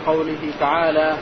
قوله تعالى: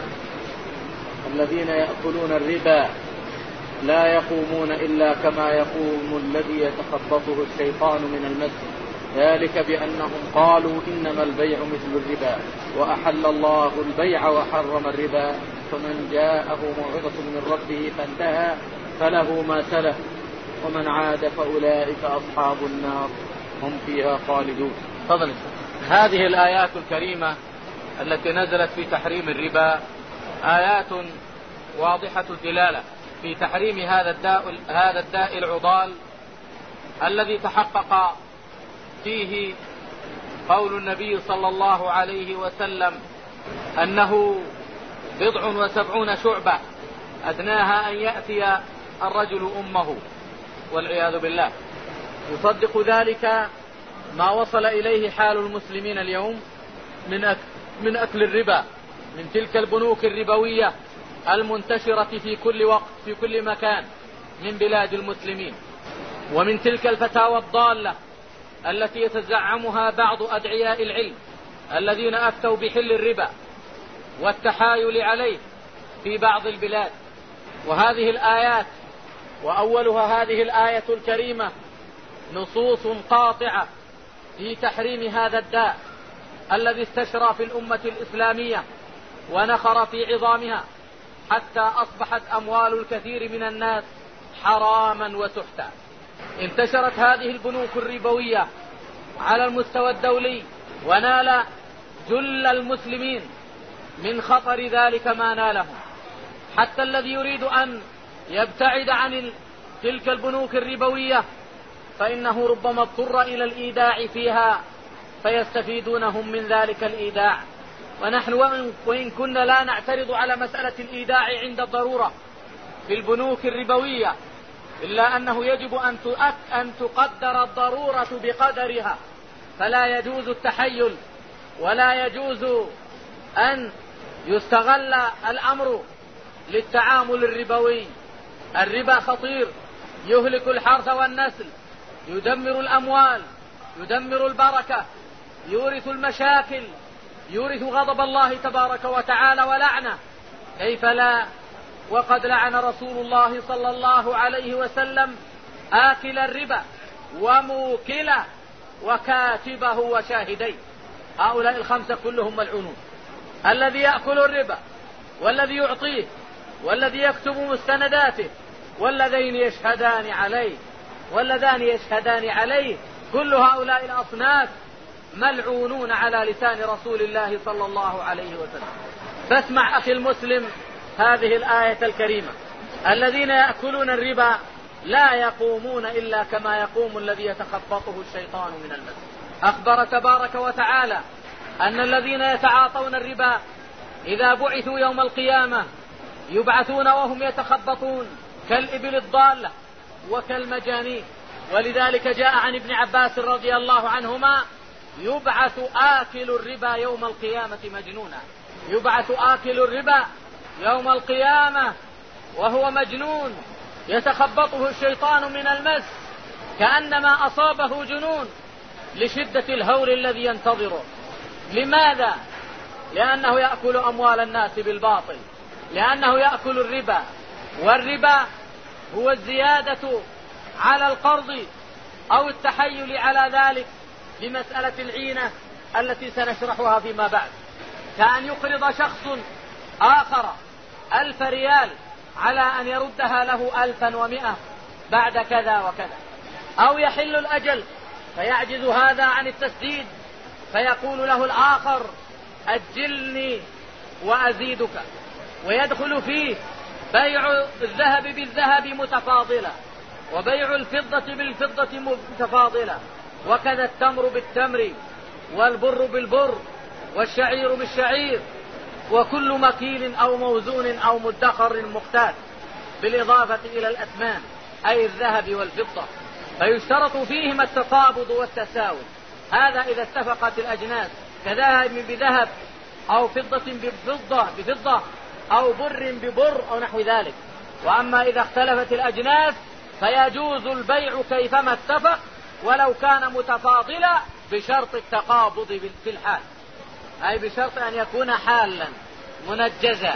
الذين يأكلون الربا لا يقومون إلا كما يقوم الذي يتخبطه الشيطان من المس، ذلك بأنهم قالوا إنما البيع مثل الربا وأحل الله البيع وحرم الربا، فمن جاءه موعظة من ربه فانتهى فله ما سلف ومن عاد فأولئك أصحاب النار هم فيها خالدون. تفضل. هذه الآيات الكريمة التي نزلت في تحريم الربا آيات واضحة الدلالة في تحريم هذا الداء العضال الذي تحقق فيه قول النبي صلى الله عليه وسلم أنه 70 شعبة أدناها أن يأتي الرجل أمه والعياذ بالله. يصدق ذلك ما وصل إليه حال المسلمين اليوم من أكل الربا، من تلك البنوك الربوية المنتشرة في كل وقت في كل مكان من بلاد المسلمين، ومن تلك الفتاوى الضالة التي يتزعمها بعض أدعياء العلم الذين أفتوا بحل الربا والتحايل عليه في بعض البلاد. وهذه الآيات وأولها هذه الآية الكريمة نصوص قاطعة في تحريم هذا الداء الذي استشرى في الأمة الإسلامية ونخر في عظامها حتى أصبحت أموال الكثير من الناس حراما وسحتا. انتشرت هذه البنوك الربوية على المستوى الدولي ونال جل المسلمين من خطر ذلك ما نالهم، حتى الذي يريد أن يبتعد عن تلك البنوك الربوية فإنه ربما اضطر إلى الإيداع فيها فيستفيدونهم من ذلك الإيداع. ونحن وإن كنا لا نعترض على مسألة الإيداع عند الضرورة في البنوك الربوية، إلا أنه يجب أن تقدر الضرورة بقدرها، فلا يجوز التحيل ولا يجوز أن يستغل الأمر للتعامل الربوي. الربا خطير، يهلك الحرث والنسل، يدمر الأموال، يدمر البركة، يورث المشاكل، يورث غضب الله تبارك وتعالى ولعنه. كيف لا؟ وقد لعن رسول الله صلى الله عليه وسلم آكل الربا وموكله وكاتبه وشاهديه، هؤلاء الخمسة كلهم ملعونون: الذي يأكل الربا، والذي يعطيه، والذي يكتب مستنداته، واللذان يشهدان عليه، كل هؤلاء الأصناف ملعونون على لسان رسول الله صلى الله عليه وسلم. فاسمع أخي المسلم هذه الآية الكريمة: الذين يأكلون الربا لا يقومون إلا كما يقوم الذي يتخبطه الشيطان من المس. أخبر تبارك وتعالى أن الذين يتعاطون الربا إذا بعثوا يوم القيامة يبعثون وهم يتخبطون كالإبل الضالة وكالمجانين. ولذلك جاء عن ابن عباس رضي الله عنهما: يبعث آكل الربا يوم القيامة مجنونا. يبعث آكل الربا يوم القيامة وهو مجنون يتخبطه الشيطان من المس كأنما أصابه جنون لشدة الهول الذي ينتظره. لماذا؟ لأنه يأكل أموال الناس بالباطل، لأنه يأكل الربا، والربا هو الزيادة على القرض أو التحيل على ذلك لمسألة العينة التي سنشرحها فيما بعد، كأن يقرض شخص آخر 1000 ريال على أن يردها له 1100 بعد كذا وكذا، أو يحل الأجل فيعجز هذا عن التسديد فيقول له الآخر: أجلني وأزيدك. ويدخل فيه بيع الذهب بالذهب متفاضلة، وبيع الفضة بالفضة متفاضلة، وكذا التمر بالتمر، والبر بالبر، والشعير بالشعير، وكل مكيل أو موزون أو مدخر مقتات، بالإضافة إلى الأثمان أي الذهب والفضة. فيشترط فيهما التقابض والتساوي، هذا إذا اتفقت الأجناس كذهب بذهب أو فضة بفضة أو بر ببر أو نحو ذلك. وأما إذا اختلفت الأجناس فيجوز البيع كيفما اتفق ولو كان متفاضلا بشرط التقابض في الحال. أي بشرط أن يكون حالا منجزا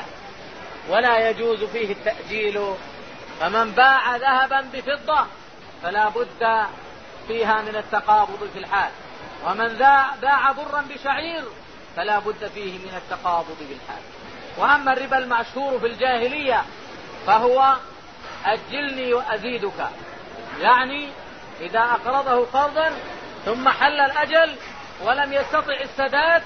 ولا يجوز فيه التأجيل. فمن باع ذهبا بفضة فلا بد فيها من التقابض في الحال، ومن باع برا بشعير فلا بد فيه من التقابض في الحال. وأما الربا المشهور في الجاهلية فهو أجلني وأزيدك، يعني إذا أقرضه قرضا ثم حل الأجل ولم يستطع السداد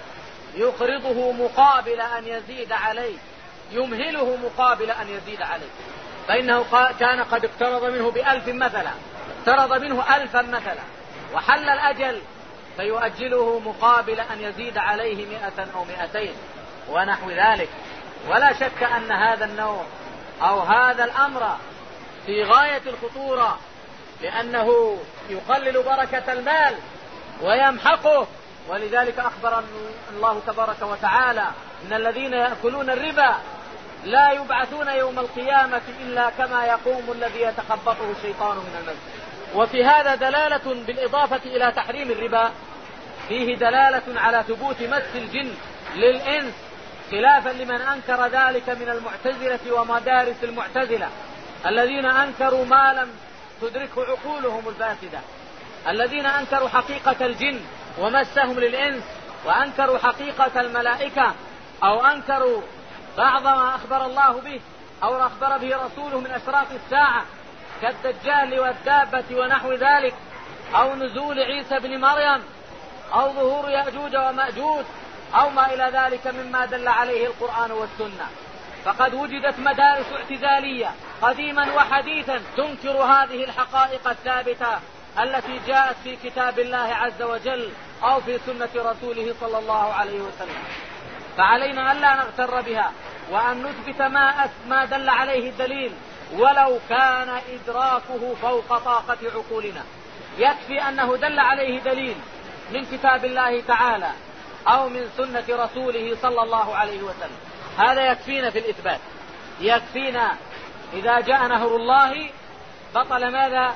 يقرضه مقابل أن يزيد عليه، يمهله مقابل أن يزيد عليه، فإنه كان قد اقترض منه ب1000 مثلا، اقترض منه 1000 مثلا وحل الأجل فيؤجله مقابل أن يزيد عليه 100 أو 200 ونحو ذلك. ولا شك أن هذا النوع أو هذا الأمر في غاية الخطورة، لأنه يقلل بركة المال ويمحقه. ولذلك أخبر الله تبارك وتعالى إن الذين يأكلون الربا لا يبعثون يوم القيامة إلا كما يقوم الذي يتخبطه الشيطان من المس. وفي هذا دلالة بالإضافة إلى تحريم الربا، فيه دلالة على ثبوت مس الجن للإنس، خلافا لمن أنكر ذلك من المعتزلة ومدارس المعتزلة الذين أنكروا ما لم تدركه عقولهم الفاسدة، الذين أنكروا حقيقة الجن ومسهم للإنس، وأنكروا حقيقة الملائكة، أو أنكروا بعض ما أخبر الله به أو أخبر به رسوله من أشراط الساعة كالدجال والدابة ونحو ذلك، أو نزول عيسى بن مريم، أو ظهور يأجوج ومأجوج، أو ما إلى ذلك مما دل عليه القرآن والسنة. فقد وجدت مدارس اعتزالية قديما وحديثا تنكر هذه الحقائق الثابتة التي جاءت في كتاب الله عز وجل أو في سنة رسوله صلى الله عليه وسلم. فعلينا ألا نغتر بها وأن نثبت ما دل عليه الدليل ولو كان إدراكه فوق طاقة عقولنا. يكفي أنه دل عليه دليل من كتاب الله تعالى أو من سنة رسوله صلى الله عليه وسلم، هذا يكفينا في الإثبات. يكفينا إذا جاء نهر الله بطل ماذا؟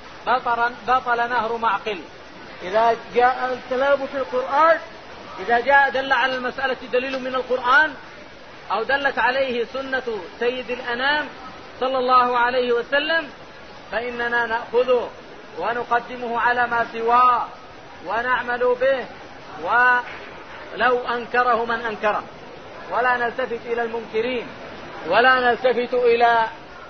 بطل نهر معقل. إذا جاء الكلام في القرآن، إذا جاء دل على المسألة دليل من القرآن أو دلت عليه سنة سيد الأنام صلى الله عليه وسلم فإننا نأخذه ونقدمه على ما سواه ونعمل به ولو أنكره من أنكره، ولا نلتفت إلى المنكرين ولا نلتفت إلى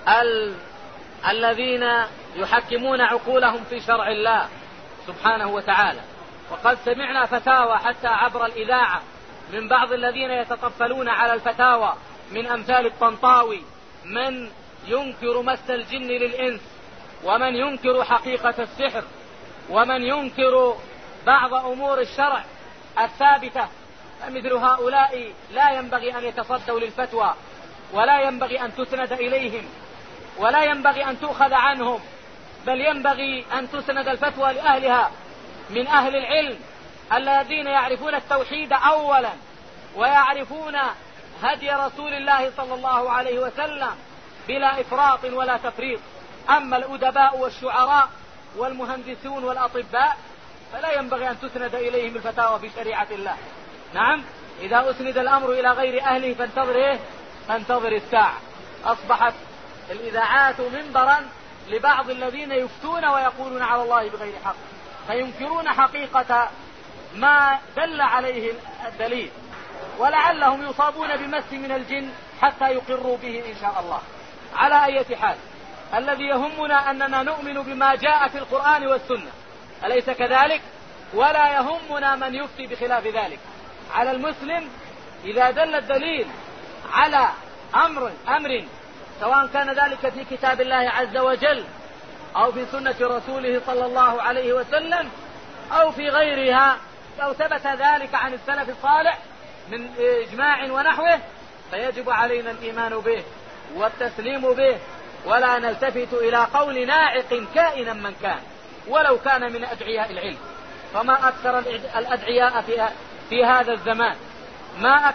الذين يحكمون عقولهم في شرع الله سبحانه وتعالى. وقد سمعنا فتاوى حتى عبر الإذاعة من بعض الذين يتطفلون على الفتاوى من أمثال الطنطاوي، من ينكر مس الجن للإنس، ومن ينكر حقيقة السحر، ومن ينكر بعض أمور الشرع الثابتة. فمثل هؤلاء لا ينبغي أن يتصدوا للفتوى، ولا ينبغي أن تسند إليهم، ولا ينبغي أن تؤخذ عنهم، بل ينبغي أن تسند الفتوى لأهلها من أهل العلم الذين يعرفون التوحيد أولا ويعرفون هدي رسول الله صلى الله عليه وسلم بلا إفراط ولا تفريط. أما الأدباء والشعراء والمهندسون والأطباء فلا ينبغي أن تسند إليهم الفتاوى في شريعة الله. نعم، إذا أسند الأمر إلى غير أهله فانتظر الساعة. أصبحت الإذاعات منبرا لبعض الذين يفتون ويقولون على الله بغير حق، فينكرون حقيقة ما دل عليه الدليل، ولعلهم يصابون بمس من الجن حتى يقروا به إن شاء الله. على أي حال، الذي يهمنا أننا نؤمن بما جاء في القرآن والسنة، أليس كذلك؟ ولا يهمنا من يفتي بخلاف ذلك. على المسلم إذا دل الدليل على أمر سواء كان ذلك في كتاب الله عز وجل أو في سنة رسوله صلى الله عليه وسلم أو في غيرها، لو ثبت ذلك عن السلف الصالح من إجماع ونحوه، فيجب علينا الإيمان به والتسليم به، ولا نلتفت إلى قول ناعق كائنا من كان ولو كان من أدعياء العلم. فما أكثر الأدعياء في هذا الزمان، ما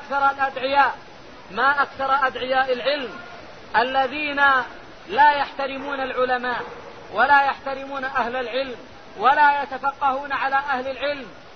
أكثر أدعياء العلم الذين لا يحترمون العلماء ولا يحترمون أهل العلم ولا يتفقهون على أهل العلم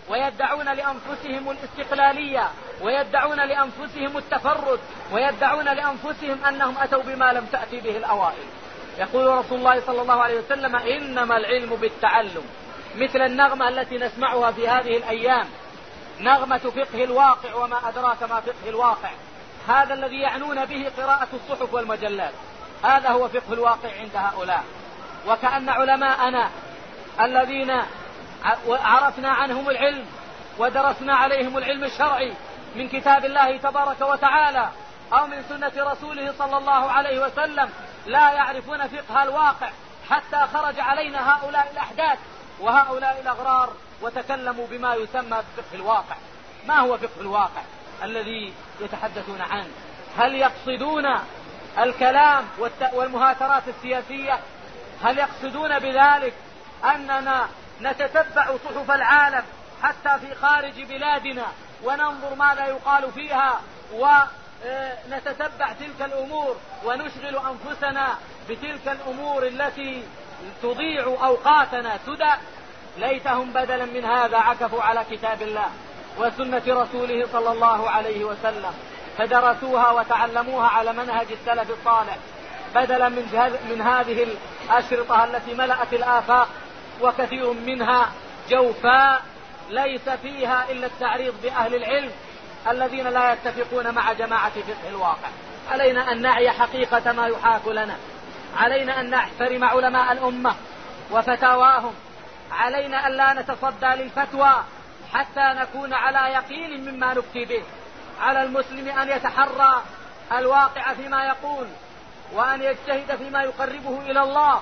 ويدعون لأنفسهم الاستقلالية، ويدعون لأنفسهم التفرد، ويدعون لأنفسهم أنهم أتوا بما لم تأتي به الأوائل. يقول رسول الله صلى الله عليه وسلم: إنما العلم بالتعلم. مثل النغمة التي نسمعها في هذه الأيام، نغمة فقه الواقع، وما أدراك ما فقه الواقع. هذا الذي يعنون به قراءة الصحف والمجلات، هذا هو فقه الواقع عند هؤلاء. وكأن علماءنا الذين عرفنا عنهم العلم ودرسنا عليهم العلم الشرعي من كتاب الله تبارك وتعالى أو من سنة رسوله صلى الله عليه وسلم لا يعرفون فقه الواقع، حتى خرج علينا هؤلاء الأحداث وهؤلاء الأغرار وتكلموا بما يسمى بفقه الواقع. ما هو فقه الواقع الذي يتحدثون عنه؟ هل يقصدون الكلام والمهاترات السياسية؟ هل يقصدون بذلك أننا نتتبع صحف العالم حتى في خارج بلادنا وننظر ماذا يقال فيها ونتتبع تلك الأمور ونشغل أنفسنا بتلك الأمور التي تضيع أوقاتنا سدى؟ ليتهم بدلا من هذا عكفوا على كتاب الله وسنة رسوله صلى الله عليه وسلم، فدرسوها وتعلموها على منهج السلف الصالح، بدلا من هذه الأشرطة التي ملأت الآفاق وكثير منها جوفاء ليس فيها إلا التعريض بأهل العلم الذين لا يتفقون مع جماعة فقه الواقع. علينا أن نعي حقيقة ما يحاك لنا، علينا أن نحترم علماء الأمة وفتاواهم، علينا أن لا نتصدى للفتوى حتى نكون على يقين مما نفتي به. على المسلم أن يتحرى الواقع فيما يقول، وأن يجتهد فيما يقربه إلى الله،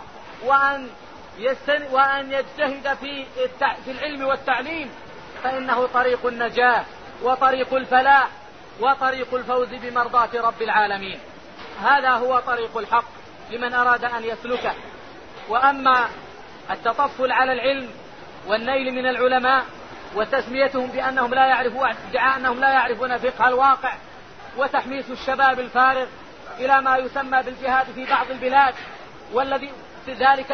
وأن يجتهد في العلم والتعليم، فإنه طريق النجاة وطريق الفلاح وطريق الفوز بمرضاة رب العالمين. هذا هو طريق الحق لمن أراد أن يسلكه. وأما التطفل على العلم والنيل من العلماء وتسميتهم بأنهم لا يعرفون، ادعاء أنهم لا يعرفون فقه الواقع، وتحميس الشباب الفارغ إلى ما يسمى بالجهاد في بعض البلاد، ذلك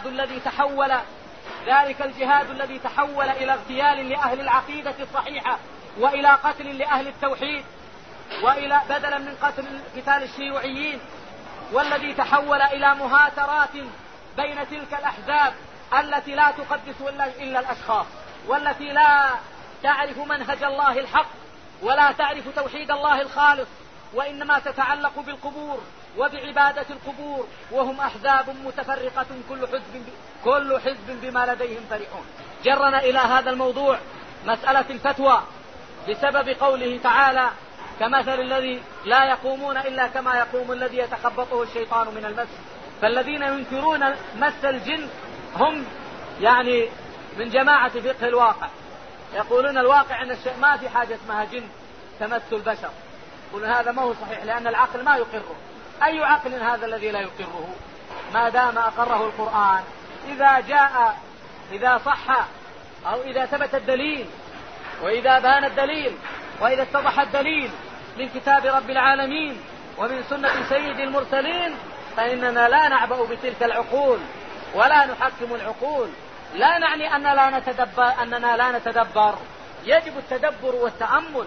الجهاد الذي تحول إلى اغتيال لأهل العقيدة الصحيحة وإلى قتل لأهل التوحيد، وإلى بدلا من قتال الشيوعيين، والذي تحول إلى مهاترات بين تلك الأحزاب التي لا تقدس إلا الأشخاص، والتي لا تعرف منهج الله الحق ولا تعرف توحيد الله الخالص، وإنما تتعلق بالقبور وبعبادة القبور، وهم أحزاب متفرقة كل حزب بما لديهم فرحون. جرنا إلى هذا الموضوع مسألة الفتوى بسبب قوله تعالى: كمثل الذي لا يقومون إلا كما يقوم الذي يتخبطه الشيطان من المس. فالذين ينكرون مس الجن هم يعني من جماعة فقه الواقع، يقولون الواقع أن الشيء ما في حاجة اسمها جن تمس البشر. يقولون هذا ما هو صحيح لأن العقل ما يقره. أي عقل هذا الذي لا يقره ما دام أقره القرآن؟ إذا صح أو إذا ثبت الدليل، وإذا بان الدليل، وإذا اتضح الدليل من كتاب رب العالمين ومن سنة سيد المرسلين، فإننا لا نعبأ بتلك العقول ولا نحكم العقول. لا نعني أننا لا نتدبر، يجب التدبر والتأمل.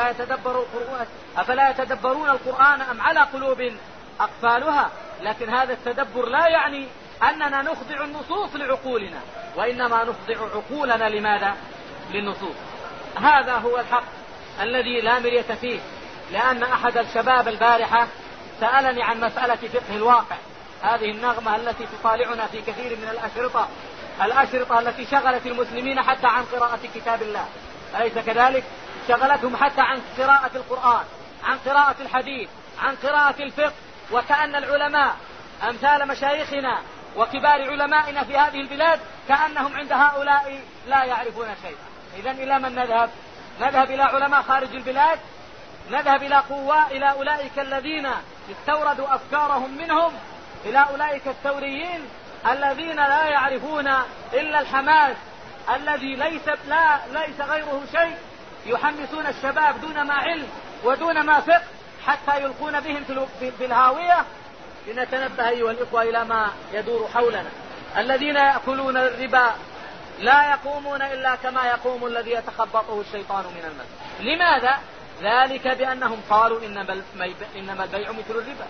أفلا يتدبرون القرآن أم على قلوب أقفالها؟ لكن هذا التدبر لا يعني أننا نخضع النصوص لعقولنا، وإنما نخضع عقولنا لماذا؟ للنصوص. هذا هو الحق الذي لا مرية فيه. لأن أحد الشباب البارحة سألني عن مسألة فقه الواقع، هذه النغمة التي تطالعنا في كثير من الأشرطة التي شغلت المسلمين حتى عن قراءة كتاب الله، أليس كذلك؟ شغلتهم حتى عن قراءة القرآن، عن قراءة الحديث، عن قراءة الفقه، وكأن العلماء أمثال مشايخنا وكبار علمائنا في هذه البلاد كأنهم عند هؤلاء لا يعرفون شيئا. إذن إلى من نذهب؟ نذهب إلى علماء خارج البلاد؟ نذهب إلى أولئك الذين استوردوا أفكارهم منهم، إلى أولئك الثوريين الذين لا يعرفون إلا الحماس الذي ليس غيره شيء، يحمسون الشباب دون ما علم ودون ما فقه حتى يلقون بهم في الهاوية. لنتنبه أيها الإخوة إلى ما يدور حولنا. الذين يأكلون الربا لا يقومون إلا كما يقوم الذي يتخبطه الشيطان من المس. لماذا؟ ذلك بأنهم قالوا إنما البيع مثل الربا.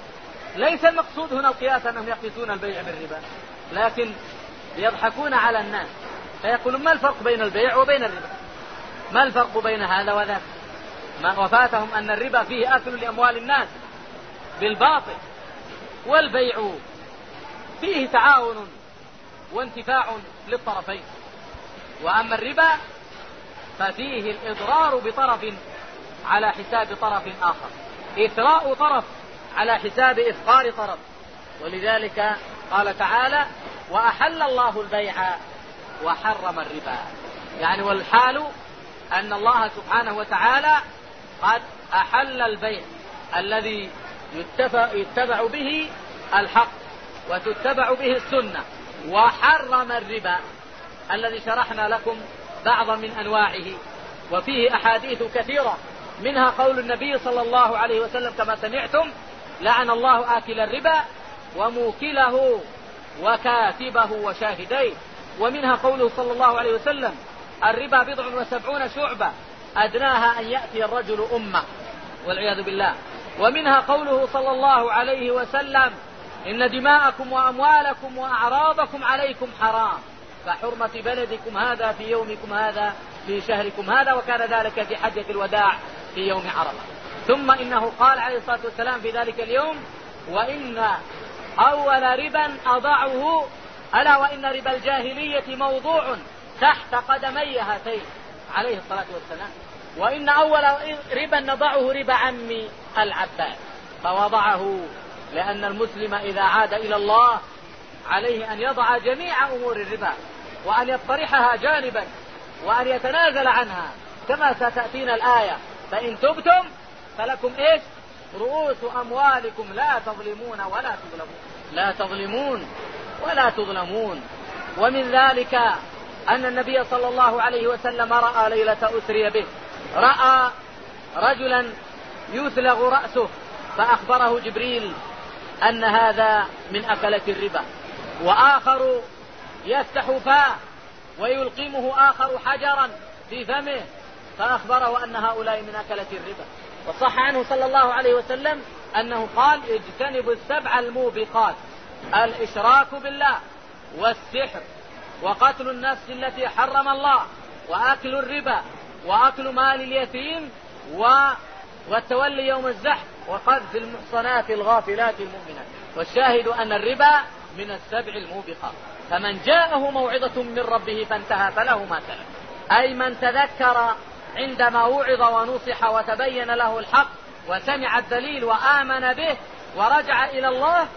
ليس المقصود هنا القياس أنهم يقيسون البيع بالربا، لكن يضحكون على الناس فيقولون ما الفرق بين البيع وبين الربا؟ ما الفرق بين هذا وذاك؟ ما وفاتهم أن الربا فيه أكل لأموال الناس بالباطل، والبيع فيه تعاون وانتفاع للطرفين. وأما الربا ففيه الإضرار بطرف على حساب طرف آخر، إثراء طرف على حساب إفقار طرف. ولذلك قال تعالى: وأحل الله البيع وحرم الربا. يعني والحال أن الله سبحانه وتعالى قد أحل البيع الذي يتبع به الحق وتتبع به السنة، وحرم الربا الذي شرحنا لكم بعضا من أنواعه، وفيه أحاديث كثيرة، منها قول النبي صلى الله عليه وسلم كما سمعتم: لعن الله آكل الربا وموكله وكاتبه وشاهديه. ومنها قوله صلى الله عليه وسلم: الربا 70 شعبة أدناها أن يأتي الرجل أمة، والعياذ بالله. ومنها قوله صلى الله عليه وسلم: إن دماءكم وأموالكم وأعراضكم عليكم حرام كحرمة بلدكم هذا في يومكم هذا في شهركم هذا. وكان ذلك في حجة الوداع في يوم عرفة. ثم إنه قال عليه الصلاة والسلام في ذلك اليوم: وإن أول ربا أضعه ألا وإن ربا الجاهلية موضوع تحت قدمي هاتين، عليه الصلاة والسلام. وإن أول ربا نضعه ربا عمي العباس، فوضعه لأن المسلم إذا عاد إلى الله عليه أن يضع جميع أمور الربا وأن يطرحها جانبا وأن يتنازل عنها، كما ستأتينا الآية: فإن تبتم فلكم إيش؟ رؤوس أموالكم لا تظلمون ولا تظلمون. لا تظلمون ولا تظلمون. ومن ذلك أن النبي صلى الله عليه وسلم رأى ليلة أسري به، رأى رجلا يثلغ رأسه، فأخبره جبريل أن هذا من أكلة الربا. وآخر يفتح فاه ويلقمه آخر حجرا في فمه، فأخبره أن هؤلاء من أكلة الربا. وصح عنه صلى الله عليه وسلم أنه قال: اجتنبوا 7 الموبقات: الإشراك بالله، والسحر، وقتل النفس التي حرم الله، وأكل الربا، وأكل مال اليتيم، والتولي يوم الزحف، وقذف المحصنات الغافلات المؤمنات. والشاهد أن الربا من 7 الموبقات. فمن جاءه موعظة من ربه فانتهى فله ما سلف، أي من تذكر عندما وعظ ونصح وتبين له الحق وسمع الدليل وآمن به ورجع إلى الله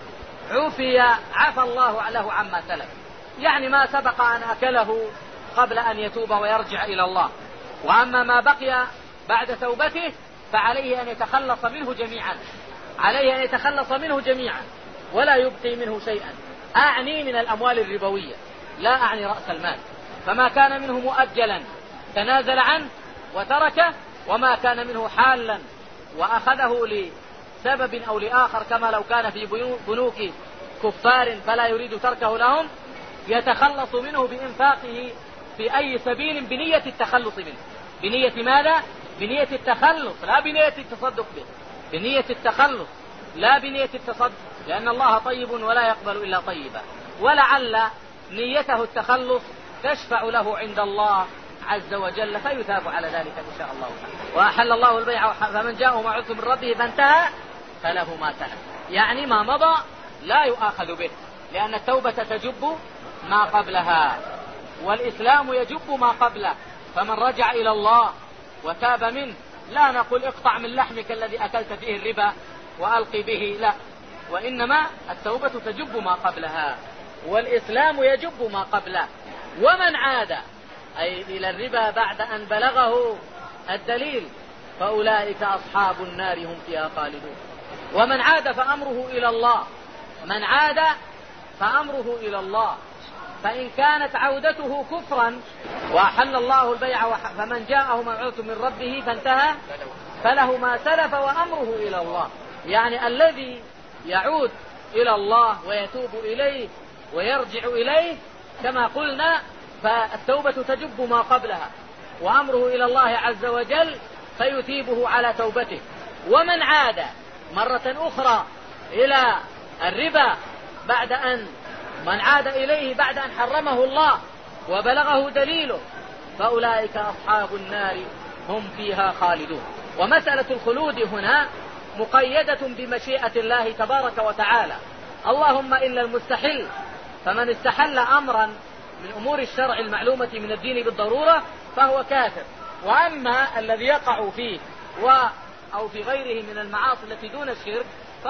عفى الله له عما سلف، يعني ما سبق أن أكله قبل أن يتوب ويرجع إلى الله. وأما ما بقي بعد توبته فعليه أن يتخلص منه جميعا، عليه أن يتخلص منه جميعا ولا يبقي منه شيئا. أعني من الأموال الربوية، لا أعني رأس المال. فما كان منه مؤجلا تنازل عنه وتركه، وما كان منه حالا وأخذه لسبب أو لآخر، كما لو كان في بنوك كفار فلا يريد تركه لهم، يتخلص منه بإنفاقه في أي سبيل بنية التخلص منه. بنية ماذا؟ بنية التخلص، لا بنية التصدق به، بنية التخلص لا بنية التصدق، لأن الله طيب ولا يقبل إلا طيبا. ولعل نيته التخلص تشفع له عند الله عز وجل فيثاب على ذلك إن شاء الله تعالى. وأحل الله البيع فمن جاءه موعظة من ربه فانتهى فله ما سلف، يعني ما مضى لا يؤاخذ به، لأن التوبة تجب ما قبلها والإسلام يجب ما قبله. فمن رجع إلى الله وتاب منه لا نقول اقطع من لحمك الذي أكلت فيه الربا وألقي به، لا، وإنما التوبة تجب ما قبلها والإسلام يجب ما قبله. ومن عاد أي إلى الربا بعد أن بلغه الدليل فأولئك أصحاب النار هم فيها خالدون. ومن عاد فأمره إلى الله، من عاد فأمره إلى الله، فإن كانت عودته كفرا وأحل الله البيع فمن جاءه موعظة من ربه فانتهى فله ما سلف وأمره إلى الله، يعني الذي يعود إلى الله ويتوب إليه ويرجع إليه كما قلنا فالتوبة تجب ما قبلها، وأمره إلى الله عز وجل فيثيبه على توبته. ومن عاد مرة أخرى إلى الربا من عاد إليه بعد أن حرمه الله وبلغه دليله فأولئك أصحاب النار هم فيها خالدون. ومسألة الخلود هنا مقيدة بمشيئة الله تبارك وتعالى، اللهم إلا المستحل، فمن استحل أمرا من أمور الشرع المعلومة من الدين بالضرورة فهو كافر. وأما الذي يقع فيه أو في غيره من المعاصي التي دون الشرك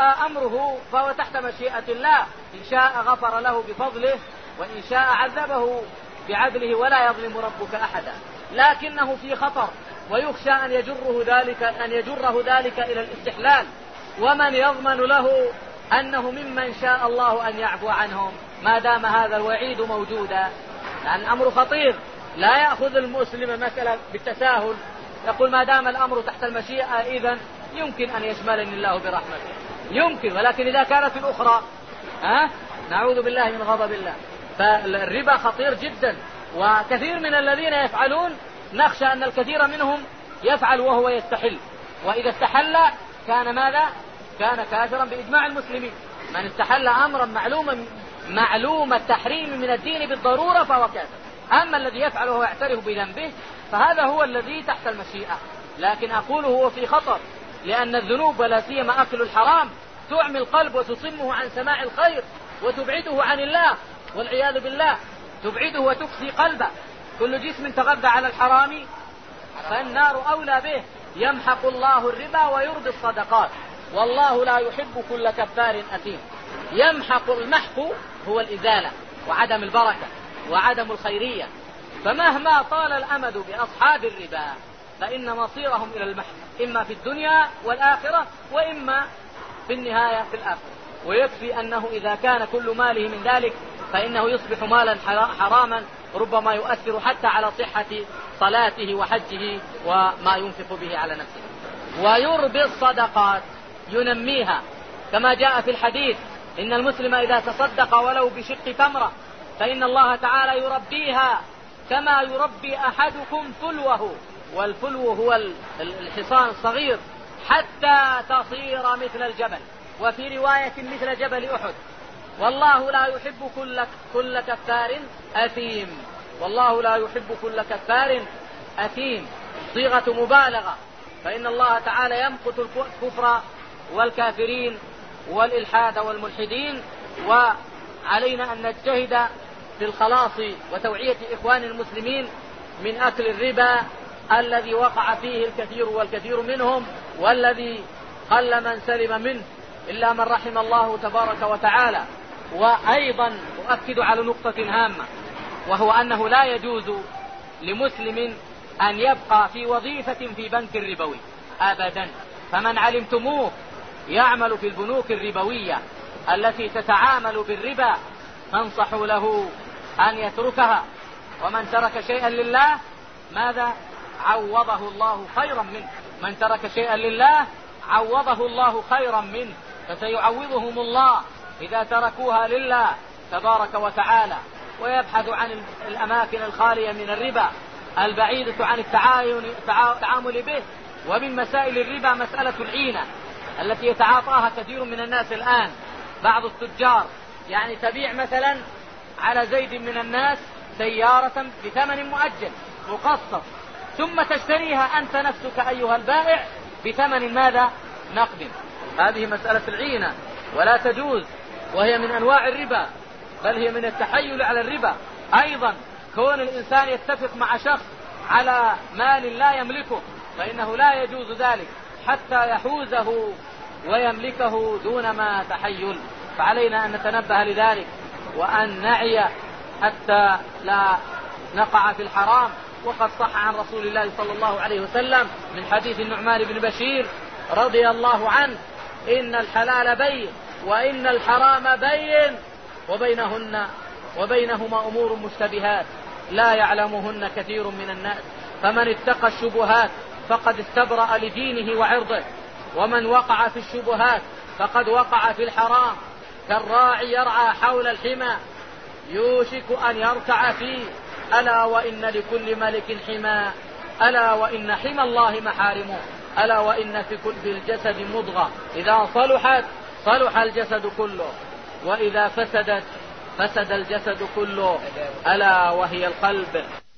فهو تحت مشيئة الله، إن شاء غفر له بفضله وإن شاء عذبه بعدله ولا يظلم ربك أحدا، لكنه في خطر ويخشى أن يجره ذلك إلى الاستحلال. ومن يضمن له أنه ممن شاء الله أن يعفو عنهم ما دام هذا الوعيد موجودا؟ لأن الأمر خطير، لا يأخذ المسلم مسألة بالتساهل، يقول ما دام الأمر تحت المشيئة إذن يمكن أن يشملني الله برحمته، يمكن، ولكن إذا كانت الأخرى نعوذ بالله من غضب الله. فالربا خطير جدا، وكثير من الذين يفعلون نخشى أن الكثير منهم يفعل وهو يستحل، وإذا استحل كان ماذا؟ كان كافرا بإجماع المسلمين. من استحل أمرا معلوم التحريم من الدين بالضرورة فهو كافر. أما الذي يفعله ويعترف بذنبه فهذا هو الذي تحت المشيئة. لكن أقول هو في خطر، لأن الذنوب ولا سيما أكل الحرام تعمي القلب وتصمه عن سماع الخير وتبعده عن الله والعياذ بالله، تبعده وتقسي قلبه. كل جسم تغذى على الحرام فالنار أولى به. يمحق الله الربا ويربي الصدقات والله لا يحب كل كفار أثيم. المحق هو الإزالة وعدم البركة وعدم الخيرية، فمهما طال الأمد بأصحاب الربا فإن مصيرهم إلى المحق، إما في الدنيا والآخرة وإما في النهاية في الآخرة. ويكفي أنه إذا كان كل ماله من ذلك فإنه يصبح مالا حراما، ربما يؤثر حتى على صحة صلاته وحجه وما ينفق به على نفسه. ويربي الصدقات، ينميها، كما جاء في الحديث إن المسلم إذا تصدق ولو بشق تمرة فإن الله تعالى يربيها كما يربي أحدكم فلوه، والفلو هو الحصان الصغير، حتى تصير مثل الجبل، وفي رواية مثل جبل أحد. والله لا يحب كل كفار أثيم، والله لا يحب كل كفار أثيم، صيغة مبالغة، فإن الله تعالى يمقت الكفر والكافرين والإلحاد والملحدين. وعلينا أن نجتهد في الخلاص وتوعية إخوان المسلمين من أكل الربا الذي وقع فيه الكثير والكثير منهم، والذي قل من سلم منه إلا من رحم الله تبارك وتعالى. وأيضا أؤكد على نقطة هامة، وهو أنه لا يجوز لمسلم أن يبقى في وظيفة في بنك ربوي أبدا. فمن علمتموه يعمل في البنوك الربوية التي تتعامل بالربا فانصحوا له أن يتركها. ومن ترك شيئا لله ماذا؟ عوضه الله خيرا منه. من ترك شيئا لله عوضه الله خيرا منه، فسيعوضهم الله إذا تركوها لله تبارك وتعالى. ويبحث عن الأماكن الخالية من الربا البعيدة عن التعامل به. ومن مسائل الربا مسألة العينة التي يتعاطاها كثير من الناس الآن. بعض التجار يعني تبيع مثلا على زيد من الناس سيارة بثمن مؤجل مقسط، ثم تشتريها أنت نفسك أيها البائع بثمن ماذا؟ نقد. هذه مسألة العينة ولا تجوز، وهي من أنواع الربا، بل هي من التحيل على الربا. أيضا كون الإنسان يتفق مع شخص على مال لا يملكه فإنه لا يجوز ذلك حتى يحوزه ويملكه دون ما تحيل. فعلينا أن نتنبه لذلك وأن نعي حتى لا نقع في الحرام. وقد صح عن رسول الله صلى الله عليه وسلم من حديث النعمان بن بشير رضي الله عنه: إن الحلال بين وإن الحرام بين وبينهما أمور مشتبهات لا يعلمهن كثير من الناس، فمن اتقى الشبهات فقد استبرأ لدينه وعرضه، ومن وقع في الشبهات فقد وقع في الحرام. كالراعي يرعى حول الحمى يوشك أن يرتع فيه ألا وإن لكل ملك حمى ألا وإن حمى الله محارمه ألا وإن في الجسد مضغة إذا صلحت صلح الجسد كله وإذا فسدت فسد الجسد كله ألا وهي القلب.